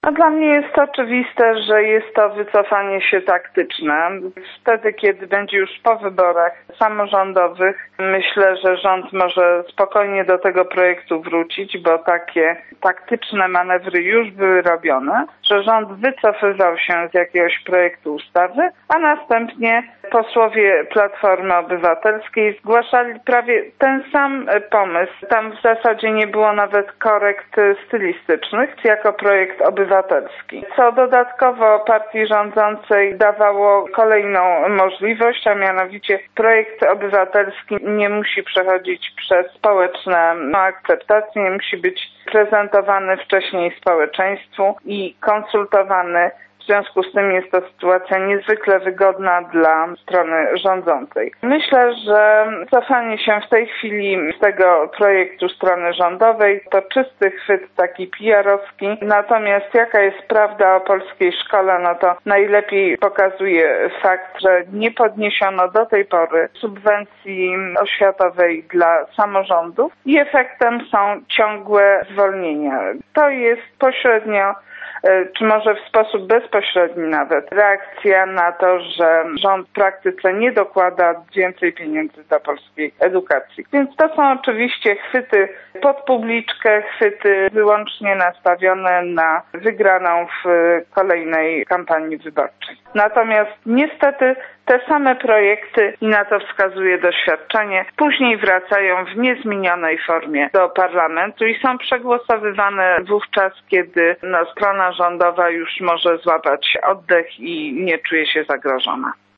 Dla mnie jest oczywiste, że jest to wycofanie się taktyczne. Wtedy, kiedy będzie już po wyborach samorządowych, myślę, że rząd może spokojnie do tego projektu wrócić, bo takie taktyczne manewry już były robione, że rząd wycofywał się z jakiegoś projektu ustawy, a następnie posłowie Platformy Obywatelskiej zgłaszali prawie ten sam pomysł. Tam w zasadzie nie było nawet korekt stylistycznych jako projekt obywatelski. Co dodatkowo partii rządzącej dawało kolejną możliwość, a mianowicie projekt obywatelski nie musi przechodzić przez społeczne akceptacje, nie musi być prezentowany wcześniej społeczeństwu i konsultowany. W związku z tym jest to sytuacja niezwykle wygodna dla strony rządzącej. Myślę, że cofanie się w tej chwili z tego projektu strony rządowej to czysty chwyt taki PR-owski. Natomiast jaka jest prawda o polskiej szkole, no to najlepiej pokazuje fakt, że nie podniesiono do tej pory subwencji oświatowej dla samorządów i efektem są ciągłe zwolnienia. To jest pośrednio czy może w sposób bezpośredni nawet, reakcja na to, że rząd w praktyce nie dokłada więcej pieniędzy do polskiej edukacji. Więc to są oczywiście chwyty pod publiczkę, chwyty wyłącznie nastawione na wygraną w kolejnej kampanii wyborczej. Natomiast niestety te same projekty, i na to wskazuje doświadczenie, później wracają w niezmienionej formie do parlamentu i są przegłosowywane wówczas, kiedy strona rządowa już może złapać oddech i nie czuje się zagrożona.